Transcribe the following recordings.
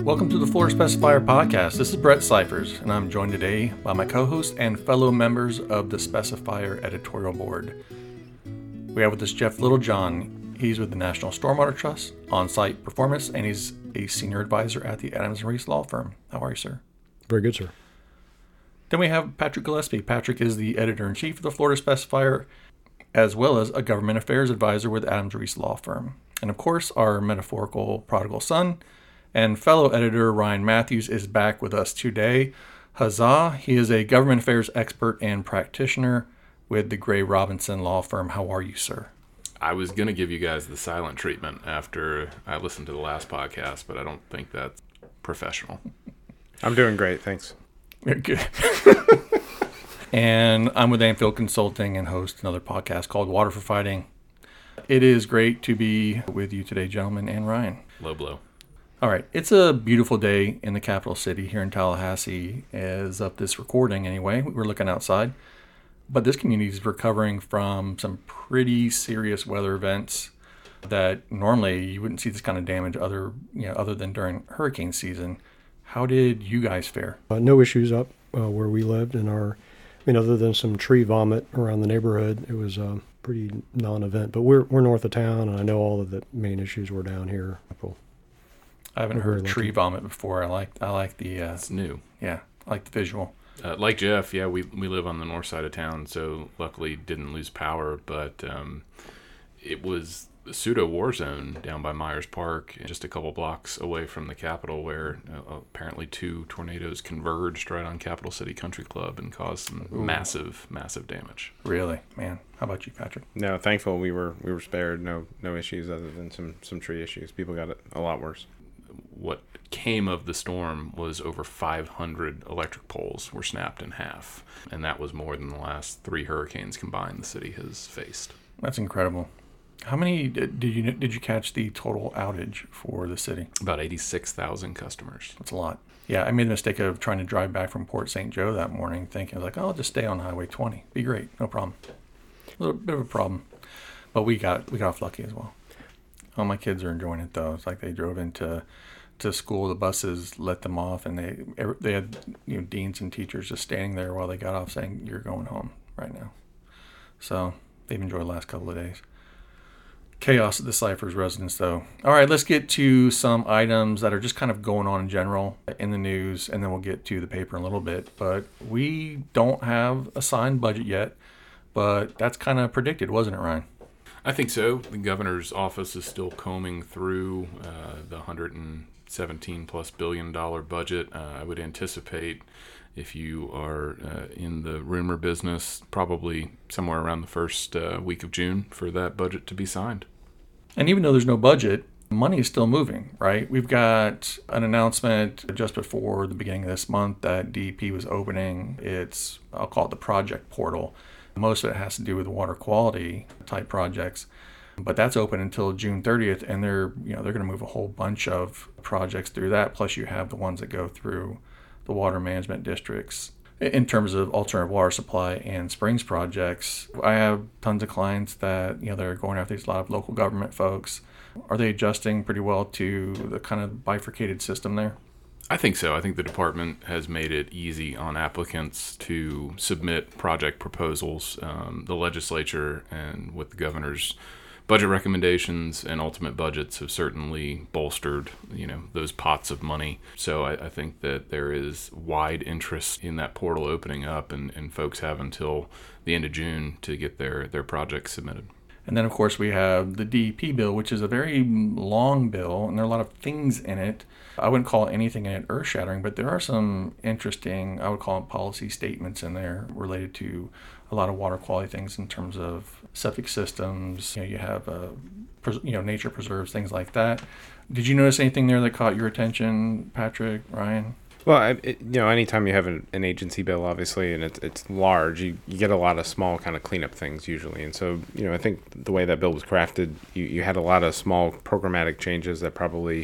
Welcome to the Florida Specifier Podcast. This is Brett Cyphers, and I'm joined today by my co-host and fellow members of the Specifier Editorial Board. We have with us Jeff Littlejohn. He's with the National Stormwater Trust, on-site performance, and he's a senior advisor at the Adams & Reese Law Firm. How are you, sir? Very good, sir. Then we have Patrick Gillespie. Patrick is the editor-in-chief of the Florida Specifier, as well as a government affairs advisor with Adams & Reese Law Firm. And of course, our metaphorical prodigal son and fellow editor Ryan Matthews is back with us today. Huzzah! He is a government affairs expert and practitioner with the Gray Robinson Law Firm. How are you, sir? I was going to give you guys the silent treatment after I listened to the last podcast, but I don't think that's professional. I'm doing great, thanks. Good. And I'm with Anfield Consulting and host another podcast called Water for Fighting. It is great to be with you today, gentlemen, and Ryan. Low blow. All right. It's a beautiful day in the capital city here in Tallahassee as of this recording anyway. We're looking outside. But this community is recovering from some pretty serious weather events that normally you wouldn't see this kind of damage other than during hurricane season. How did you guys fare? No issues up where we lived other than some tree vomit around the neighborhood. It was a pretty non-event, but we're north of town, and I know all of the main issues were down here. I haven't heard tree vomit before. I like the it's new. Yeah, I like the visual. Like Jeff, yeah, we live on the north side of town, so luckily didn't lose power, but it was a pseudo war zone down by Myers Park, just a couple blocks away from the Capitol, where apparently two tornadoes converged right on Capital City Country Club and caused some massive damage. Really, man. How about you, Patrick? No, thankful we were spared. No issues other than some tree issues. People got it a lot worse. What came of the storm was over 500 electric poles were snapped in half, and that was more than the last 3 hurricanes combined the city has faced. That's incredible. How many did you catch the total outage for the city? About 86,000 customers. That's a lot. Yeah, I made the mistake of trying to drive back from Port St. Joe that morning, thinking I'll just stay on Highway 20. Be great, no problem. A little bit of a problem, but we got off lucky as well. All my kids are enjoying it though. It's like they drove into school, the buses let them off, and they had deans and teachers just standing there while they got off saying, "You're going home right now." So they've enjoyed the last couple of days. Chaos at the Cyphers residence, though. All right, let's get to some items that are just kind of going on in general in the news, and then we'll get to the paper in a little bit. But we don't have a signed budget yet, but that's kind of predicted, wasn't it, Ryan? I think so. The governor's office is still combing through the $117+ billion budget. I would anticipate, if you are in the rumor business, probably somewhere around the first week of June for that budget to be signed. And even though there's no budget, money is still moving, right? We've got an announcement just before the beginning of this month that DEP was opening its, I'll call it the project portal. Most of it has to do with water quality type projects, but that's open until June 30th, and they're going to move a whole bunch of projects through that. Plus, you have the ones that go through the water management districts in terms of alternative water supply and springs projects. I have tons of clients that they're going after these, a lot of local government folks. Are they adjusting pretty well to the kind of bifurcated system there? I think so. I think the department has made it easy on applicants to submit project proposals. The legislature and with the governor's budget recommendations and ultimate budgets have certainly bolstered, those pots of money. So I think that there is wide interest in that portal opening up, and folks have until the end of June to get their projects submitted. And then, of course, we have the DEP bill, which is a very long bill, and there are a lot of things in it. I wouldn't call anything in it earth-shattering, but there are some interesting, I would call it policy statements in there related to a lot of water quality things in terms of septic systems. You have, nature preserves, things like that. Did you notice anything there that caught your attention, Patrick, Ryan? Well, anytime you have an agency bill, obviously, and it's large, you get a lot of small kind of cleanup things usually. And so, I think the way that bill was crafted, you had a lot of small programmatic changes that probably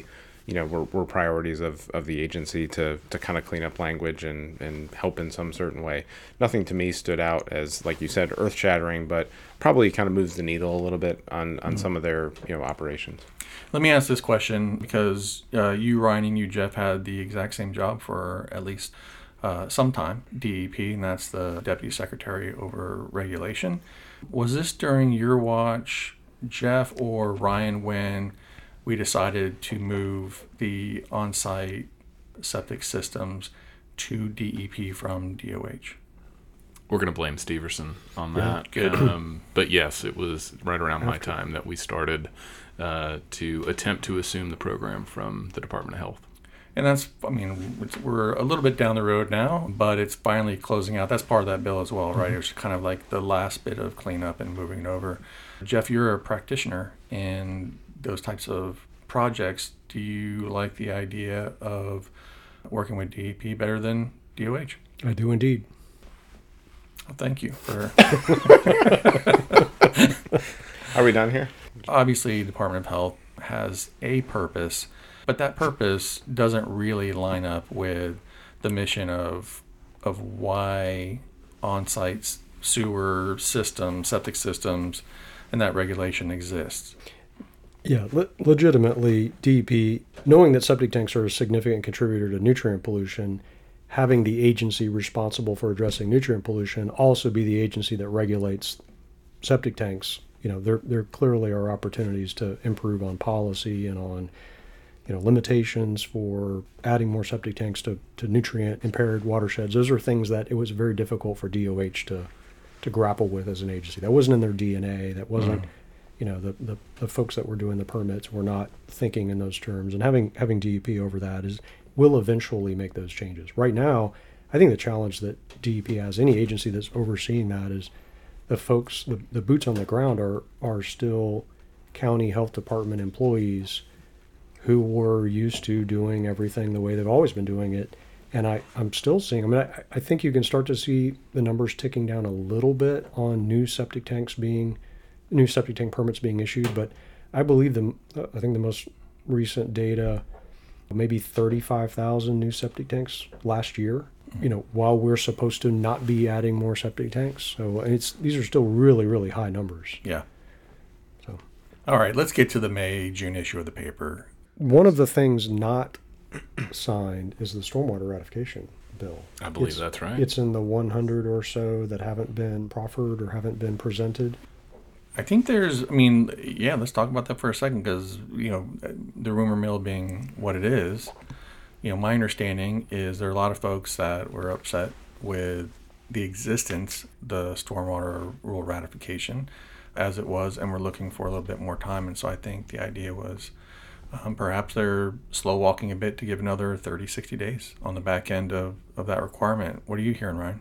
were priorities of the agency to kind of clean up language and help in some certain way. Nothing to me stood out as, like you said, earth shattering, but probably kind of moves the needle a little bit on some of their operations. Let me ask this question, because you, Ryan, and you, Jeff, had the exact same job for at least some time, DEP, and that's the Deputy Secretary over Regulation. Was this during your watch, Jeff or Ryan, when we decided to move the on-site septic systems to DEP from DOH? We're going to blame Steverson on that. Good. But yes, it was right around my time that we started to attempt to assume the program from the Department of Health. And that's, we're a little bit down the road now, but it's finally closing out. That's part of that bill as well, right? It's kind of like the last bit of cleanup and moving it over. Jeff, you're a practitioner in those types of projects. Do you like the idea of working with DEP better than DOH? I do indeed. Well, thank you for... Are we done here? Obviously, Department of Health has a purpose, but that purpose doesn't really line up with the mission of why on-site sewer systems, septic systems, and that regulation exists. Yeah, legitimately, DEP, knowing that septic tanks are a significant contributor to nutrient pollution, having the agency responsible for addressing nutrient pollution also be the agency that regulates septic tanks. There clearly are opportunities to improve on policy and on limitations for adding more septic tanks to nutrient impaired watersheds. Those are things that it was very difficult for DOH to grapple with as an agency. That wasn't in their DNA. That wasn't, the folks that were doing the permits were not thinking in those terms. And having DEP over that will eventually make those changes. Right now, I think the challenge that DEP has, any agency that's overseeing that, is the folks, the boots on the ground are still county health department employees who were used to doing everything the way they've always been doing it. And I'm still seeing, I think you can start to see the numbers ticking down a little bit on new septic tank permits being issued. But I believe I think the most recent data, maybe 35,000 new septic tanks last year, while we're supposed to not be adding more septic tanks. So these are still really, really high numbers. Yeah. So, all right, let's get to the May-June issue of the paper. One of the things not signed is the stormwater ratification bill. I believe that's right. It's in the 100 or so that haven't been proffered or haven't been presented. I think let's talk about that for a second, because, the rumor mill being what it is, my understanding is there are a lot of folks that were upset with the existence, the stormwater rule ratification as it was, and we're looking for a little bit more time. And so I think the idea was perhaps they're slow walking a bit to give another 30, 60 days on the back end of that requirement. What are you hearing, Ryan?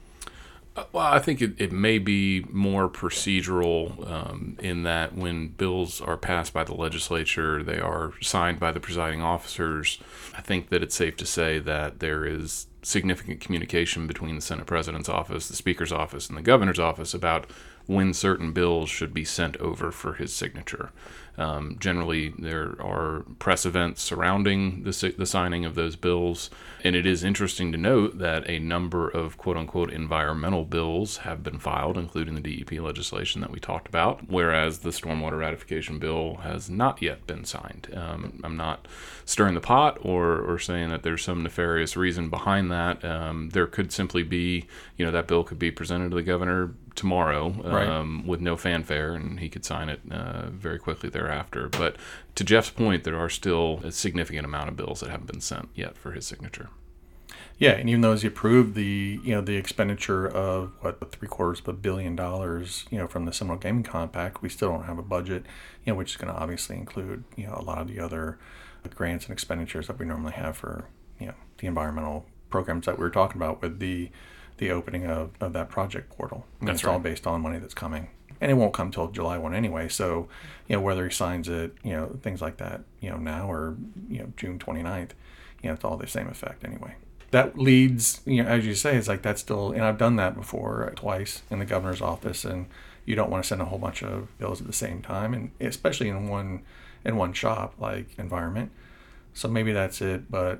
Well, I think it may be more procedural in that when bills are passed by the legislature, they are signed by the presiding officers. I think that it's safe to say that there is significant communication between the Senate President's office, the Speaker's office, and the Governor's office about when certain bills should be sent over for his signature. Generally, there are press events surrounding the signing of those bills, and it is interesting to note that a number of quote-unquote environmental bills have been filed, including the DEP legislation that we talked about, whereas the stormwater ratification bill has not yet been signed. I'm not stirring the pot or saying that there's some nefarious reason behind that. There could simply be, that bill could be presented to the governor tomorrow with no fanfare, and he could sign it very quickly thereafter. But to Jeff's point, there are still a significant amount of bills that haven't been sent yet for his signature. Yeah, and even though he approved the expenditure of $750 million, from the Seminole Gaming Compact, we still don't have a budget, which is going to obviously include a lot of the other grants and expenditures that we normally have for the environmental programs that we were talking about with the opening of that project portal. That's it's right. all based on money that's coming. And it won't come till July 1 anyway. So, whether he signs it, things like that, now or, June 29th, it's all the same effect anyway. That leads, as you say, it's like that's still, and I've done that before twice in the governor's office, and you don't want to send a whole bunch of bills at the same time, and especially in one shop like environment. So maybe that's it. But,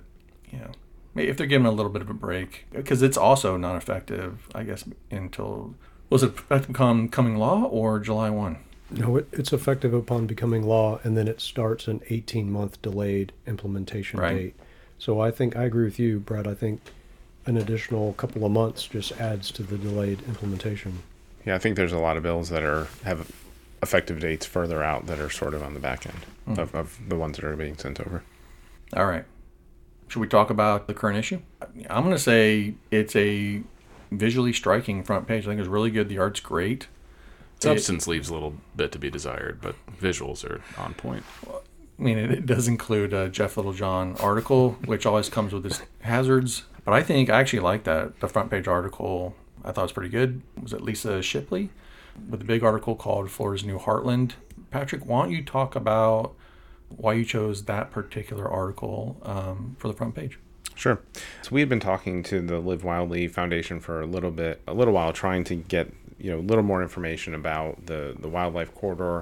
maybe if they're giving a little bit of a break, because it's also not effective, I guess, until, was it effective coming law or July 1? No, it's effective upon becoming law, and then it starts an 18-month delayed implementation Right. date. So I agree with you, Brad. I think an additional couple of months just adds to the delayed implementation. Yeah, I think there's a lot of bills that have effective dates further out that are sort of on the back end of the ones that are being sent over. All right. Should we talk about the current issue? I'm going to say it's a visually striking front page. I think it's really good. The art's great. Substance leaves a little bit to be desired, but visuals are on point. I mean, it does include a Jeff Littlejohn article, which always comes with its hazards. But I actually like that. The front page article, I thought was pretty good. Was it Lisa Shipley with a big article called Florida's New Heartland? Patrick, why don't you talk about why you chose that particular article for the front page? Sure. So we had been talking to the Live Wildly Foundation for a little while, trying to get a little more information about the wildlife corridor.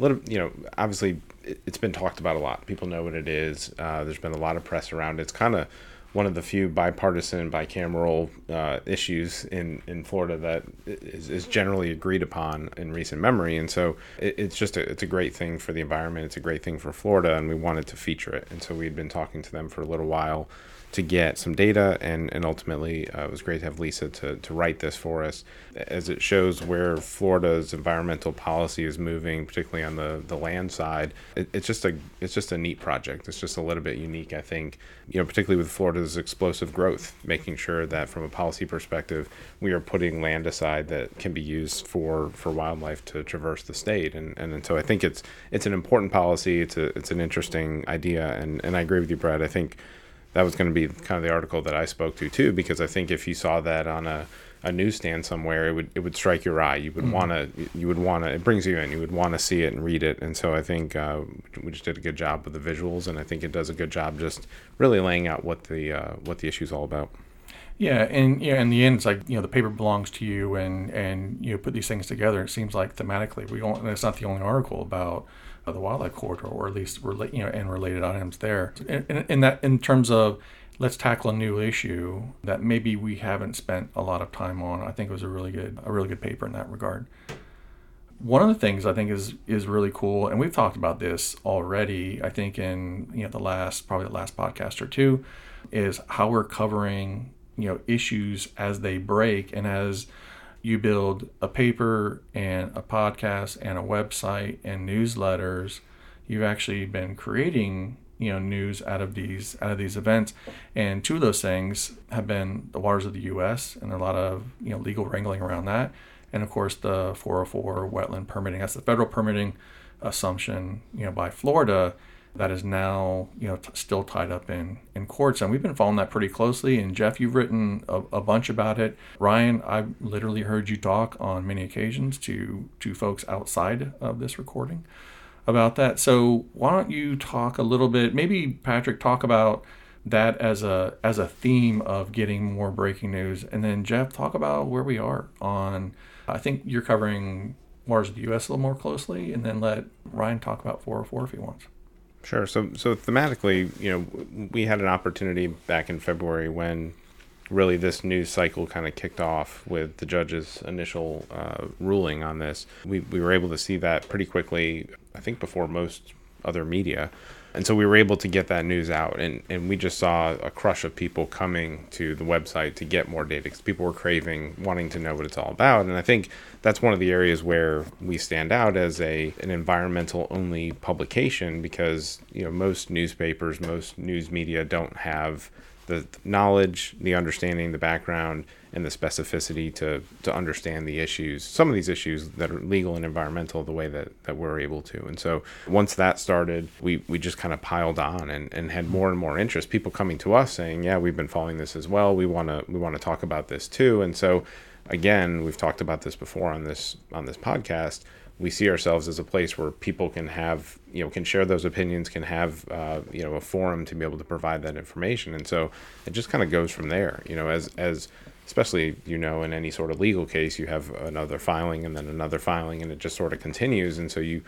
Obviously it's been talked about a lot. People know what it is. There's been a lot of press around it. It's kind of one of the few bipartisan, bicameral issues in Florida that is generally agreed upon in recent memory. And so it's a great thing for the environment. It's a great thing for Florida, and we wanted to feature it. And so we had been talking to them for a little while to get some data, and ultimately it was great to have Lisa to write this for us, as it shows where Florida's environmental policy is moving, particularly on the land side. It's just a neat project. It's just a little bit unique, I think, particularly with Florida's explosive growth, making sure that from a policy perspective, we are putting land aside that can be used for wildlife to traverse the state. And so I think it's an important policy. It's an interesting idea, and I agree with you, Brad. I think that was going to be kind of the article that I spoke to too, because I think if you saw that on a newsstand somewhere, it would strike your eye. You would want to, it brings you in. You would want to see it and read it. And so I think we just did a good job with the visuals, and I think it does a good job just really laying out what the issue is all about. Yeah, and in the end, it's like the paper belongs to you, and you put these things together. It seems like thematically, it's not the only article about the wildlife corridor, or at least and related items there. And that in terms of let's tackle a new issue that maybe we haven't spent a lot of time on, I think it was a really good paper in that regard. One of the things I think is really cool, and we've talked about this already, I think in the last podcast or two, is how we're covering issues as they break, and as you build a paper and a podcast and a website and newsletters, you've actually been creating news out of these events. And two of those things have been the waters of the U.S. and a lot of legal wrangling around that, and of course the 404 wetland permitting. That's the federal permitting assumption by Florida that is now still tied up in courts, and we've been following that pretty closely. And Jeff, you've written a bunch about it. Ryan, I've literally heard you talk on many occasions to folks outside of this recording about that. So why don't you talk a little bit, maybe Patrick, talk about that as a theme of getting more breaking news, and then Jeff, talk about where we are on, I think you're covering waters of the U.S. a little more closely, and then let Ryan talk about 404 if he wants. Sure. So thematically, we had an opportunity back in February when really this news cycle kind of kicked off with the judge's initial ruling on this. We were able to see that pretty quickly, I think before most other media. And so we were able to get that news out, and we just saw a crush of people coming to the website to get more data, because people were wanting to know what it's all about. And I think that's one of the areas where we stand out as an environmental only publication, because most newspapers, most news media don't have the knowledge, the understanding, the background, and the specificity to understand the issues, some of these issues that are legal and environmental, the way that we're able to. And so once that started, we just kind of piled on and had more and more interest, people coming to us saying, yeah, we've been following this as well. We want to talk about this too. And so again, we've talked about this before on this podcast. We see ourselves as a place where people can have, can share those opinions, can have, a forum to be able to provide that information. And so it just kind of goes from there, as especially, in any sort of legal case, you have another filing and then another filing, and it just sort of continues. And so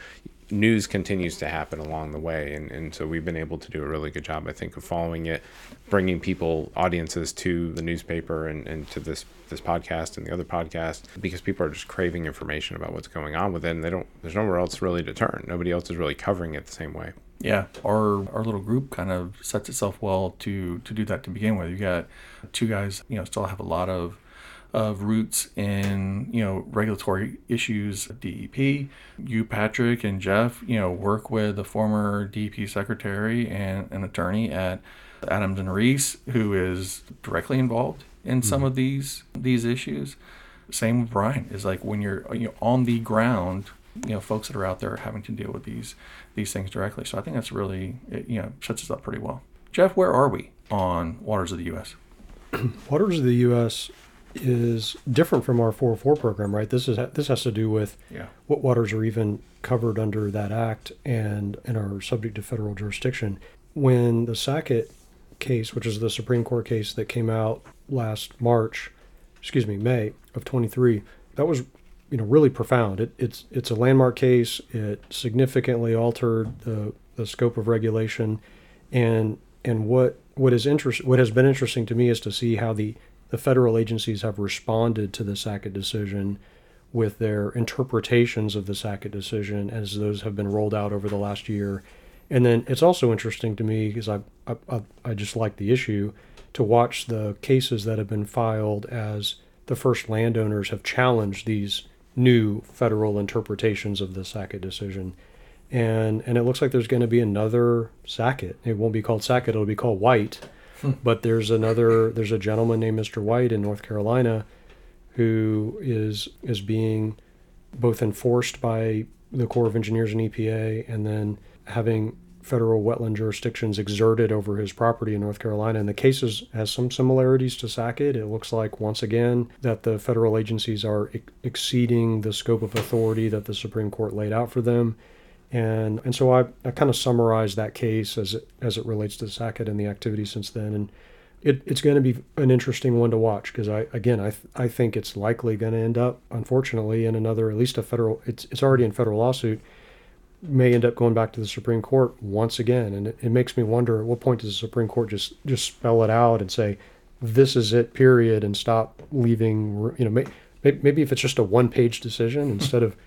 news continues to happen along the way. And so we've been able to do a really good job, I think, of following it, bringing audiences to the newspaper and to this podcast and the other podcast, because people are just craving information about what's going on with it. And there's nowhere else really to turn. Nobody else is really covering it the same way. Yeah, our little group kind of sets itself well to do that to begin with. You got two guys, still have a lot of roots in, regulatory issues, DEP. You, Patrick, and Jeff, work with the former DEP secretary and an attorney at Adams and Reese, who is directly involved in some of these issues. Same with Brian, is like when you're on the ground, folks that are out there having to deal with these things directly. So I think that's really, sets us up pretty well. Jeff, where are we on Waters of the U.S.? Waters of the U.S. is different from our 404 program, right? This has to do with what waters are even covered under that act and are subject to federal jurisdiction. When the Sackett case, which is the Supreme Court case that came out last May of 23, that was really profound. It's a landmark case. It significantly altered the scope of regulation, and what has been interesting to me is to see how the federal agencies have responded to the Sackett decision with their interpretations of the Sackett decision as those have been rolled out over the last year. And then it's also interesting to me, because I just like the issue, to watch the cases that have been filed as the first landowners have challenged these new federal interpretations of the Sackett decision. And it looks like there's going to be another Sackett. It won't be called Sackett, it'll be called White. But there's a gentleman named Mr. White in North Carolina who is being both enforced by the Corps of Engineers and EPA, and then having federal wetland jurisdictions exerted over his property in North Carolina. And the case has some similarities to Sackett. It looks like, once again, that the federal agencies are exceeding the scope of authority that the Supreme Court laid out for them. And so I kind of summarized that case as it relates to Sackett and the activity since then. And it's going to be an interesting one to watch, because I think it's likely going to end up, unfortunately, in another, at least a federal, it's already in federal lawsuit, may end up going back to the Supreme Court once again. And it makes me wonder, at what point does the Supreme Court just spell it out and say, this is it, period, and stop leaving, maybe if it's just a one-page decision instead of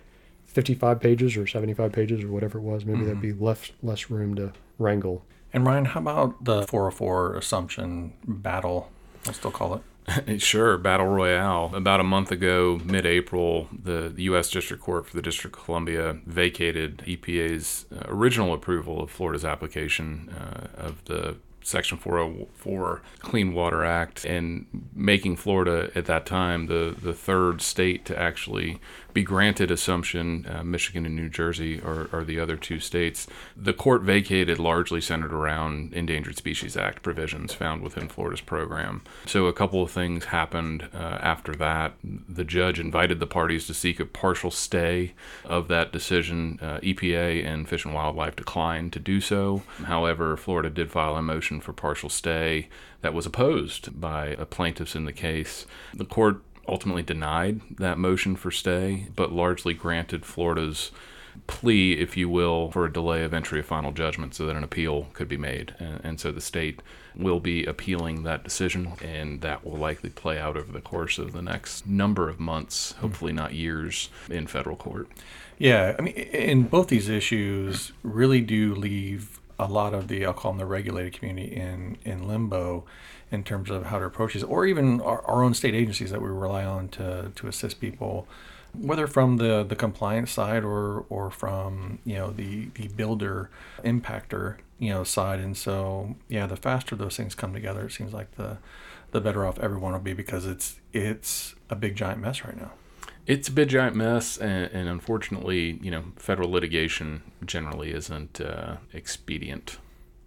55 pages or 75 pages or whatever it was, maybe there'd be less room to wrangle. And Ryan, how about the 404 assumption battle, I'll still call it? Sure, Battle Royale. About a month ago, mid-April, the U.S. District Court for the District of Columbia vacated EPA's original approval of Florida's application of the Section 404 Clean Water Act, and making Florida at that time the third state to actually be granted assumption. Michigan and New Jersey are the other two states. The court vacated largely centered around Endangered Species Act provisions found within Florida's program. So a couple of things happened after that. The judge invited the parties to seek a partial stay of that decision. EPA and Fish and Wildlife declined to do so. However, Florida did file a motion for partial stay that was opposed by plaintiffs in the case. The court ultimately denied that motion for stay, but largely granted Florida's plea, if you will, for a delay of entry of final judgment so that an appeal could be made. And so the state will be appealing that decision, and that will likely play out over the course of the next number of months, hopefully not years, in federal court. Yeah, I mean, and both these issues really do leave a lot of the, I'll call them the regulated community, in limbo in terms of how to approach these, or even our own state agencies that we rely on to assist people, whether from the compliance side or from the builder impactor side. And so the faster those things come together, it seems like the better off everyone will be, because it's a big giant mess right now. It's a big giant mess, and unfortunately, federal litigation generally isn't expedient.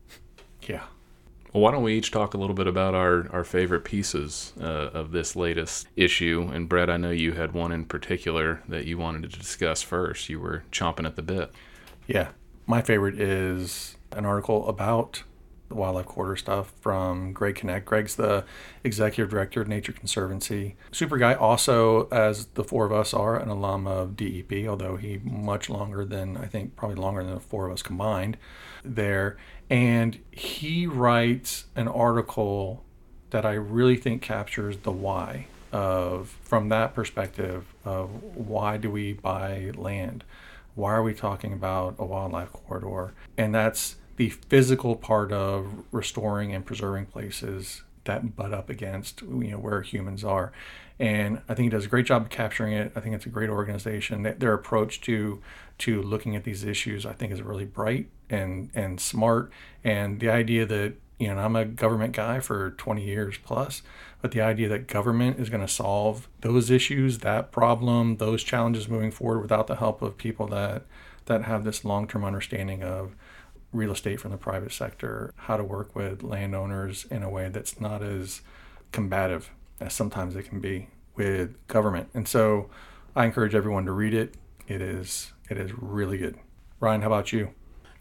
Yeah. Well, why don't we each talk a little bit about our favorite pieces of this latest issue? And Brett, I know you had one in particular that you wanted to discuss first. You were chomping at the bit. Yeah. My favorite is an article about the wildlife corridor stuff from Greg Connect. Greg's the executive director of Nature Conservancy. Super guy, also, as the four of us are, an alum of DEP, although he much longer than, I think, probably longer than the four of us combined there. And he writes an article that I really think captures the why of, from that perspective of why do we buy land? Why are we talking about a wildlife corridor? And that's the physical part of restoring and preserving places that butt up against, where humans are. And I think he does a great job of capturing it. I think it's a great organization. Their approach to looking at these issues, I think, is really bright and smart. And the idea that, and I'm a government guy for 20 years plus, but the idea that government is going to solve those issues, that problem, those challenges moving forward without the help of people that have this long-term understanding of real estate from the private sector, how to work with landowners in a way that's not as combative as sometimes it can be with government. And so I encourage everyone to read it. It is really good. Ryan, how about you?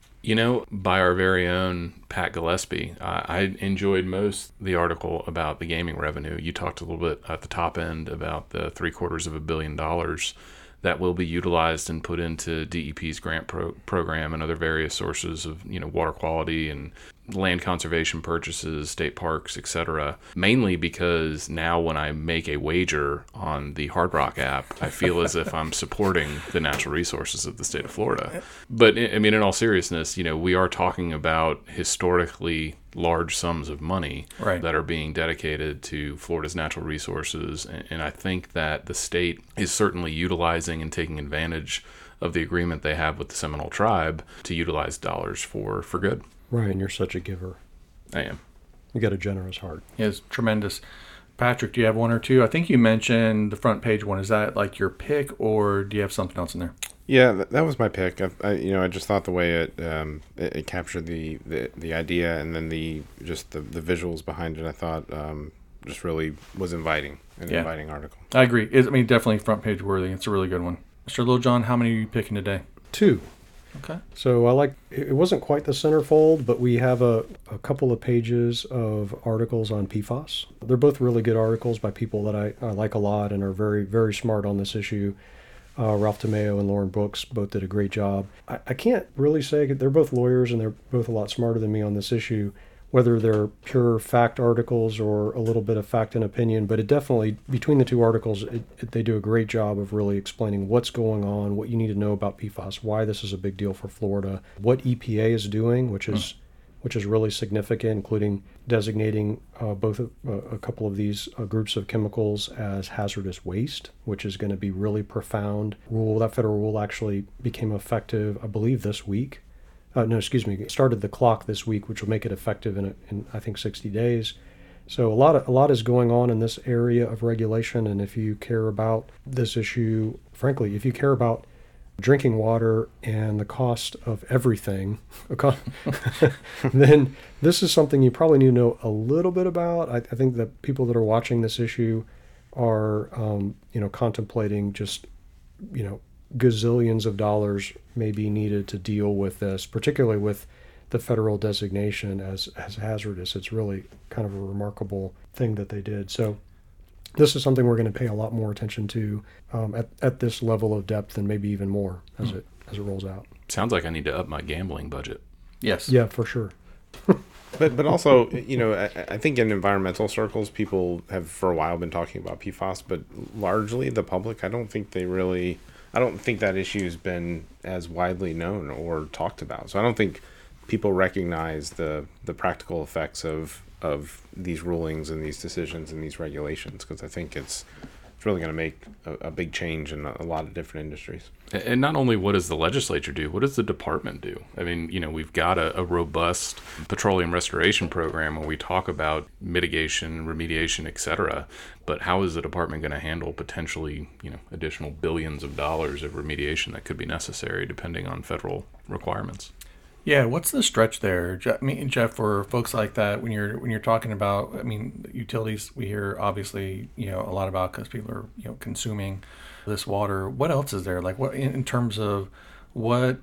By our very own Pat Gillespie, I enjoyed most the article about the gaming revenue. You talked a little bit at the top end about the $750 million that will be utilized and put into DEP's grant program and other various sources of, water quality and land conservation purchases, state parks, etc. Mainly because now when I make a wager on the Hard Rock app, I feel as if I'm supporting the natural resources of the state of Florida. But in all seriousness, we are talking about historically large sums of money that are being dedicated to Florida's natural resources. And I think that the state is certainly utilizing and taking advantage of the agreement they have with the Seminole tribe to utilize dollars for good. Ryan, you're such a giver. I am. You got a generous heart. It's tremendous. Patrick, do you have one or two? I think you mentioned the front page one. Is that like your pick, or do you have something else in there? Yeah, that was my pick. I just thought the way it captured the idea and then the visuals behind it, I thought just really was inviting, inviting article. I agree. Definitely front page worthy. It's a really good one. Mr. Littlejohn, how many are you picking today? 2. Okay. So it wasn't quite the centerfold, but we have a couple of pages of articles on PFAS. They're both really good articles by people that I like a lot and are very, very smart on this issue. Ralph Tomeo and Lauren Brooks both did a great job. I can't really say, they're both lawyers and they're both a lot smarter than me on this issue, whether they're pure fact articles or a little bit of fact and opinion, but it definitely, between the two articles, they do a great job of really explaining what's going on, what you need to know about PFAS, why this is a big deal for Florida, what EPA is doing, which is really significant, including designating both a couple of these groups of chemicals as hazardous waste, which is going to be really profound rule. That federal rule actually became effective, I believe, this week. It started the clock this week, which will make it effective in I think 60 days. So a lot is going on in this area of regulation, and if you care about this issue, frankly, if you care about drinking water and the cost of everything, then this is something you probably need to know a little bit about. I think that people that are watching this issue are, contemplating just, gazillions of dollars may be needed to deal with this, particularly with the federal designation as hazardous. It's really kind of a remarkable thing that they did. So this is something we're going to pay a lot more attention to at this level of depth, and maybe even more as it rolls out. Sounds like I need to up my gambling budget. Yes. Yeah, for sure. But also, I think in environmental circles, people have for a while been talking about PFAS, but largely the public, I don't think that issue has been as widely known or talked about. So I don't think people recognize the practical effects of these rulings and these decisions and these regulations, because I think it's really going to make a big change in a lot of different industries. And not only what does the legislature do, what does the department do? We've got a robust petroleum restoration program where we talk about mitigation, remediation, et cetera. But how is the department going to handle potentially, additional billions of dollars of remediation that could be necessary depending on federal requirements? Yeah, what's the stretch there? Jeff, for folks like that, when you're talking about, utilities, we hear obviously, a lot about because people are, consuming this water. What else is there? Like what in terms of what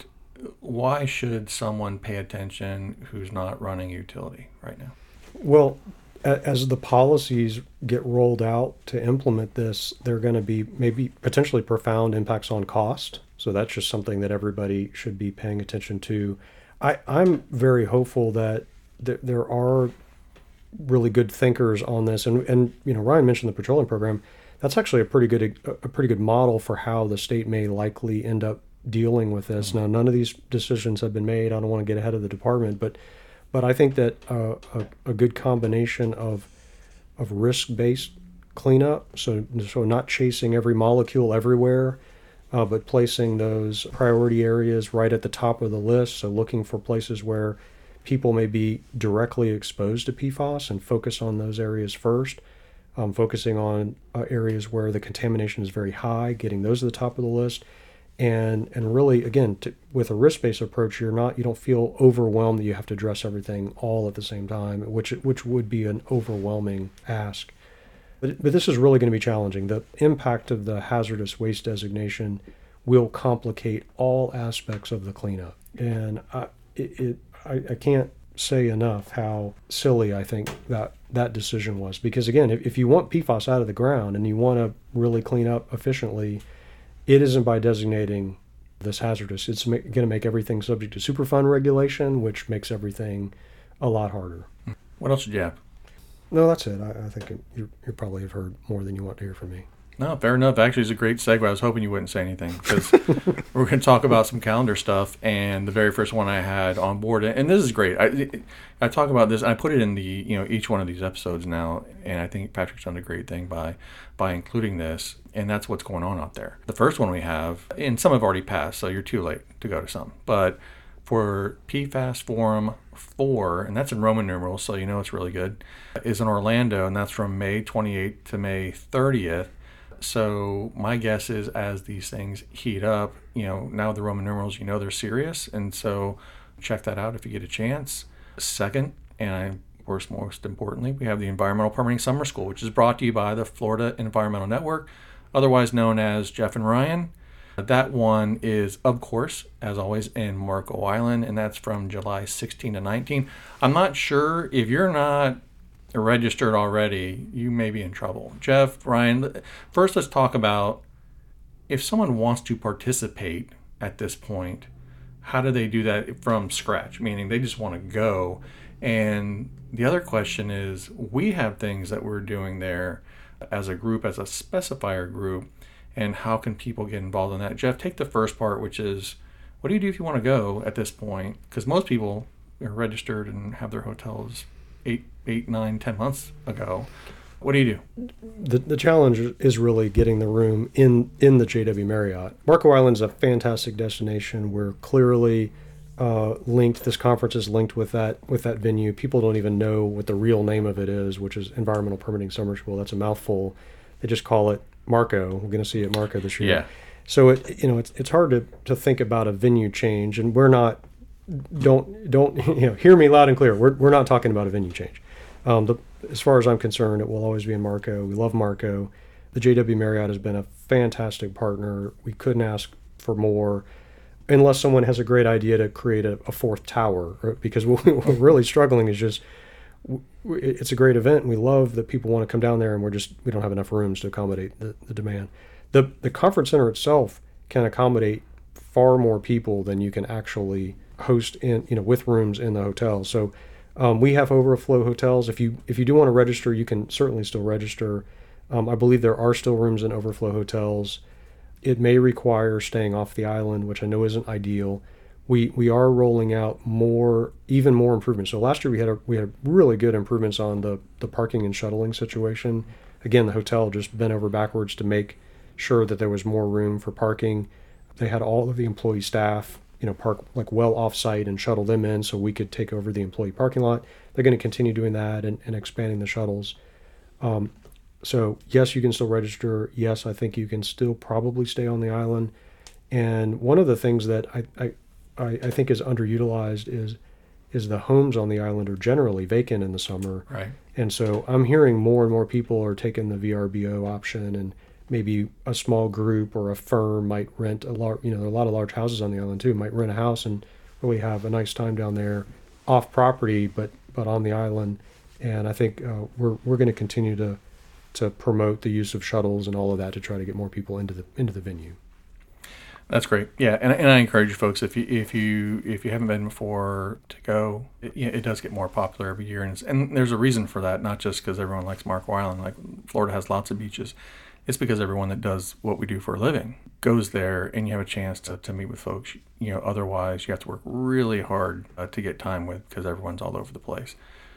why should someone pay attention who's not running a utility right now? Well, as the policies get rolled out to implement this, there are going to be maybe potentially profound impacts on cost. So that's just something that everybody should be paying attention to. I'm very hopeful that there are really good thinkers on this, and Ryan mentioned the petroleum program. That's actually a pretty good model for how the state may likely end up dealing with this. Mm-hmm. Now, none of these decisions have been made. I don't want to get ahead of the department, but I think that a good combination of risk-based cleanup, so not chasing every molecule everywhere, but placing those priority areas right at the top of the list. So looking for places where people may be directly exposed to PFAS and focus on those areas first. Focusing on areas where the contamination is very high, getting those to the top of the list. And really, again, with a risk-based approach, you don't feel overwhelmed that you have to address everything all at the same time, which would be an overwhelming ask. But this is really going to be challenging. The impact of the hazardous waste designation will complicate all aspects of the cleanup. And I can't say enough how silly I think that decision was. Because again, if you want PFAS out of the ground and you want to really clean up efficiently, it isn't by designating this hazardous. It's going to make everything subject to Superfund regulation, which makes everything a lot harder. What else did you have? No, that's it. I think you probably have heard more than you want to hear from me. No, fair enough. Actually, it's a great segue. I was hoping you wouldn't say anything because we're going to talk about some calendar stuff. And the very first one I had on board, and this is great. I talk about this. I put it in each one of these episodes now, and I think Patrick's done a great thing by including this. And that's what's going on out there. The first one we have, and some have already passed, so you're too late to go to some. But for PFAS Forum 4, and that's in Roman numerals, so you know it's really good, is in Orlando, and that's from May 28th to May 30th. So my guess is as these things heat up, now the Roman numerals, they're serious. And so check that out if you get a chance. Second, and most importantly, we have the Environmental Permitting Summer School, which is brought to you by the Florida Environmental Network, otherwise known as Jeff and Ryan. That one is, of course, as always, in Marco Island, and that's from July 16 to 19. I'm not sure if you're not registered already, you may be in trouble. Jeff, Ryan, first let's talk about if someone wants to participate at this point, how do they do that from scratch? Meaning they just want to go. And the other question is, we have things that we're doing there as a group, as a specifier group, and how can people get involved in that? Jeff, take the first part, which is, what do you do if you want to go at this point? Because most people are registered and have their hotels 8, 9, 10 months ago. What do you do? The challenge is really getting the room in the JW Marriott. Marco Island is a fantastic destination. We're clearly linked. This conference is linked with that venue. People don't even know what the real name of it is, which is Environmental Permitting Summer School. That's a mouthful. They just call it Marco. We're going to see it at Marco this year. Yeah. So it's hard to think about a venue change, and we're not. Don't hear me loud and clear. We're not talking about a venue change. As far as I'm concerned, it will always be in Marco. We love Marco. The JW Marriott has been a fantastic partner. We couldn't ask for more, unless someone has a great idea to create a fourth tower. Because what we're really struggling is just, it's a great event. And we love that people want to come down there, and we don't have enough rooms to accommodate the demand. The conference center itself can accommodate far more people than you can actually host with rooms in the hotel. So we have overflow hotels. If you do want to register, you can certainly still register. I believe there are still rooms in overflow hotels. It may require staying off the island, which I know isn't ideal. We are rolling out even more improvements. So last year we had really good improvements on the parking and shuttling situation. Again, the hotel just bent over backwards to make sure that there was more room for parking. They had all of the employee staff park like well off-site and shuttle them in so we could take over the employee parking lot. They're going to continue doing that and expanding the shuttles. So yes, you can still register. Yes, I think you can still probably stay on the island. And one of the things that I think is underutilized is the homes on the island are generally vacant in the summer. Right. And so I'm hearing more and more people are taking the VRBO option and maybe a small group or a firm might rent a large, there are a lot of large houses on the island too, might rent a house and really have a nice time down there off property, but on the island. And I think we're going to continue to promote the use of shuttles and all of that to try to get more people into the venue. That's great. Yeah, and I encourage you folks, if you haven't been before, to go. It does get more popular every year, and there's a reason for that. Not just because everyone likes Marco Island. Like Florida has lots of beaches. It's because everyone that does what we do for a living goes there, and you have a chance to meet with folks. Otherwise you have to work really hard to get time with, because everyone's all over the place.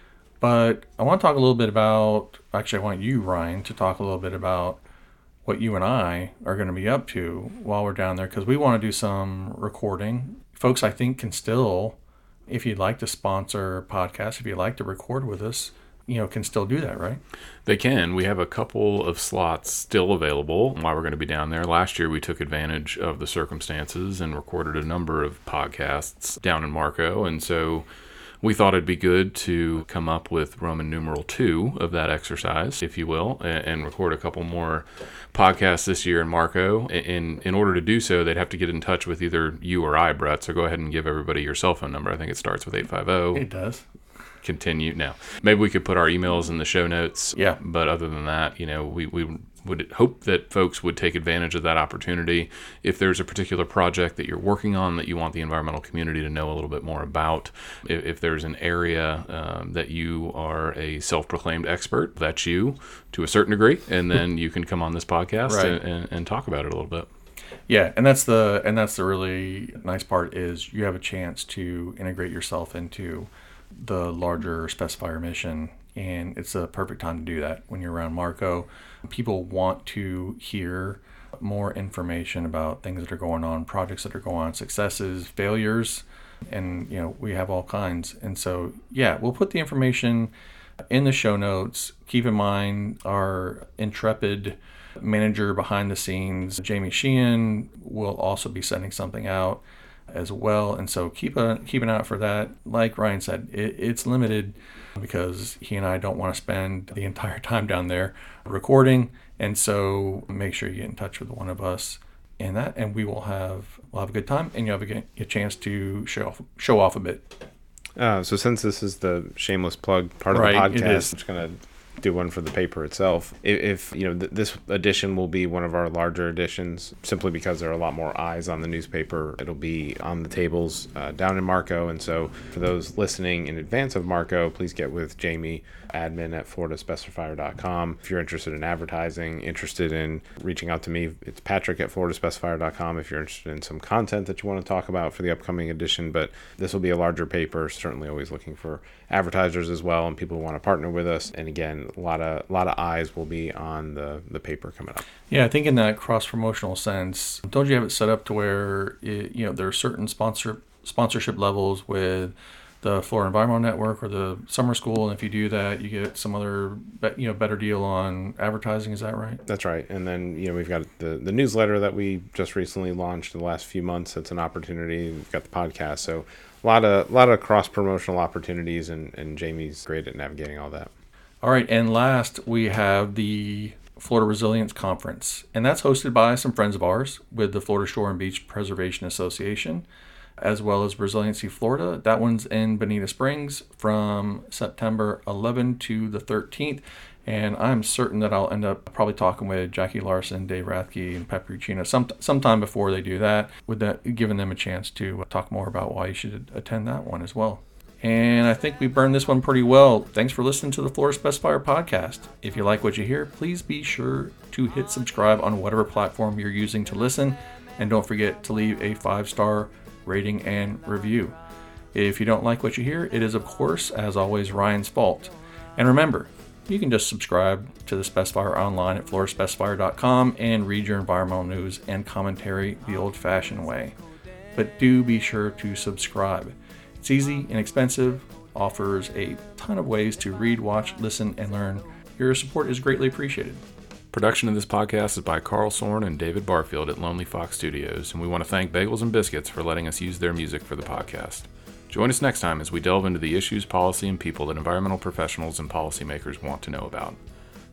But I want to talk a little bit about. Actually, I want you, Ryan, to talk a little bit about what you and I are going to be up to while we're down there, because we want to do some recording. Folks, I think, can still, if you'd like to sponsor a podcast, if you'd like to record with us, can still do that, right? They can. We have a couple of slots still available while we're going to be down there. Last year, we took advantage of the circumstances and recorded a number of podcasts down in Marco, and so we thought it'd be good to come up with Roman numeral 2 of that exercise, if you will, and record a couple more podcasts this year in Marco. In order to do so, they'd have to get in touch with either you or I, Brett. So go ahead and give everybody your cell phone number. I think it starts with 850. It does. Continue. Now, maybe we could put our emails in the show notes. Yeah. But other than that, we would hope that folks would take advantage of that opportunity. If there's a particular project that you're working on that you want the environmental community to know a little bit more about, if there's an area that you are a self-proclaimed expert, that's you to a certain degree, and then you can come on this podcast right. and talk about it a little bit. Yeah, and that's the really nice part, is you have a chance to integrate yourself into the larger specifier mission, and it's a perfect time to do that when you're around Marco. People want to hear more information about things that are going on, projects that are going on, successes, failures, and we have all kinds. And so we'll put the information in the show notes. Keep in mind our intrepid manager behind the scenes, Jamie Sheehan, will also be sending something out as well, and so keep an eye out for that. Like Ryan said, it's limited because he and I don't want to spend the entire time down there recording, and so make sure you get in touch with one of us in that, and we'll have a good time, and you'll have a chance to show off a bit. So since this is the shameless plug part of the podcast, I'm just gonna do one for the paper itself. If this edition will be one of our larger editions, simply because there are a lot more eyes on the newspaper. It'll be on the tables down in Marco, and so for those listening in advance of Marco, please get with Jamie, admin at floridaspecifier.com. If you're interested in advertising, interested in reaching out to me, it's Patrick at floridaspecifier.com if you're interested in some content that you want to talk about for the upcoming edition. But this will be a larger paper, certainly always looking for advertisers as well, and people who want to partner with us. And again, a lot of eyes will be on the paper coming up. Yeah, I think in that cross-promotional sense, don't you have it set up to where there are certain sponsorship levels with the Florida Environmental Network or the summer school, and if you do that, you get some other better deal on advertising? Is that right? That's right. And then we've got the newsletter that we just recently launched in the last few months. That's an opportunity. We've got the podcast, so a lot of cross-promotional opportunities, and Jamie's great at navigating all that. All right, and last we have the Florida Resilience Conference, and that's hosted by some friends of ours with the Florida Shore and Beach Preservation Association, as well as Resiliency Florida. That one's in Bonita Springs from September 11 to the 13th, and I'm certain that I'll end up probably talking with Jackie Larson, Dave Rathke, and Pep Ruccino sometime before they do that, with that giving them a chance to talk more about why you should attend that one as well. And I think we burned this one pretty well. Thanks for listening to the Florida Specifier podcast. If you like what you hear, please be sure to hit subscribe on whatever platform you're using to listen, and don't forget to leave a 5-star rating and review. If you don't like what you hear, it is, of course, as always, Ryan's fault. And remember, you can just subscribe to the Specifier online at floridaspecifier.com and read your environmental news and commentary the old-fashioned way. But do be sure to subscribe. It's easy, inexpensive, offers a ton of ways to read, watch, listen, and learn. Your support is greatly appreciated. Production of this podcast is by Carl Sorn and David Barfield at Lonely Fox Studios, and we want to thank Bagels and Biscuits for letting us use their music for the podcast. Join us next time as we delve into the issues, policy, and people that environmental professionals and policymakers want to know about.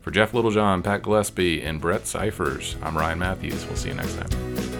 For Jeff Littlejohn, Pat Gillespie, and Brett Cyphers, I'm Ryan Matthews. We'll see you next time.